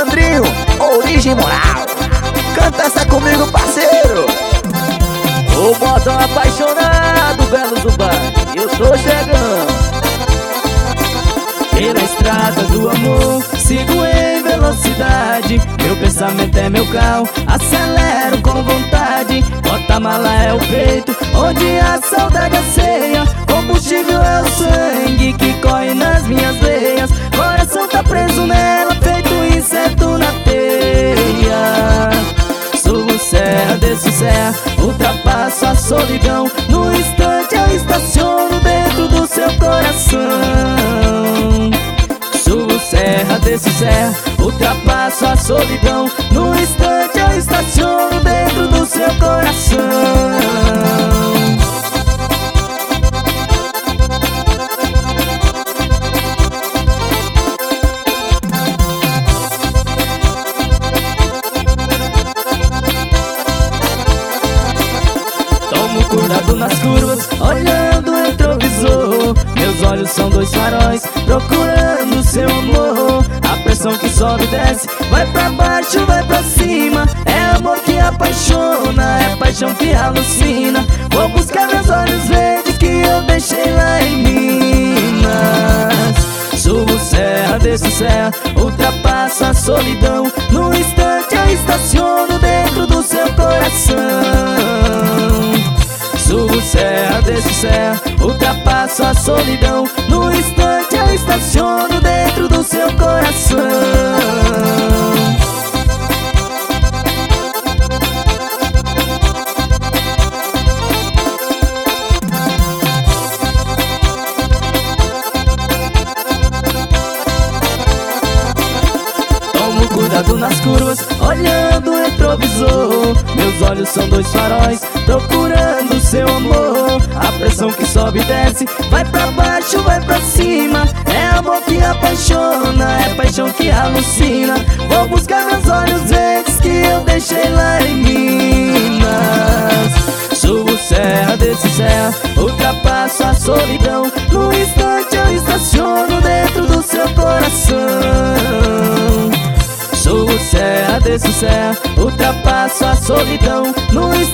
Sandrinho, origem moral. Canta essa comigo, parceiro. O modão apaixonado, Belo Zubá, eu tô chegando. Pela estrada do amor, sigo em velocidade. Meu pensamento é meu carro, acelero com vontade. Porta-mala é o peito, onde a saudade asseia. Combustível é o sangue que corre nas minhas veias. Coração tá preso nela, feito inseto na teia. Subo serra, desço serra, ultrapasso a solidão. No instante eu estaciono dentro do seu coração. Subo serra, desço serra, ultrapasso a solidão. No instante eu estaciono dentro do seu coração. Tomo cuidado nas curvas, olhando o retrovisor. Meus olhos são dois faróis, procurando seu amor. A pressão que sobe e desce, vai pra baixo, vai pra cima. É amor que apaixona, é paixão que alucina. Vou buscar meus olhos verdes que eu deixei lá em Minas. Subo serra, desço serra, ultrapasso a solidão. No instante eu estaciono dentro do seu coração. Subo serra, desço serra, ultrapasso a solidão. No instante eu estaciono dentro do seu coração. Tomo cuidado nas curvas, olhando o retrovisor. Meus olhos são dois faróis, procurando seu amor. A pressão que sobe e desce, vai pra baixo, vai pra cima. É amor que apaixona, é paixão que alucina. Vou buscar meus olhos verdes que eu deixei lá em Minas. Subo serra, desço serra, ultrapasso a solidão. No instante eu estaciono dentro do seu coração. Subo serra, desço serra, ultrapasso a solidão. No instante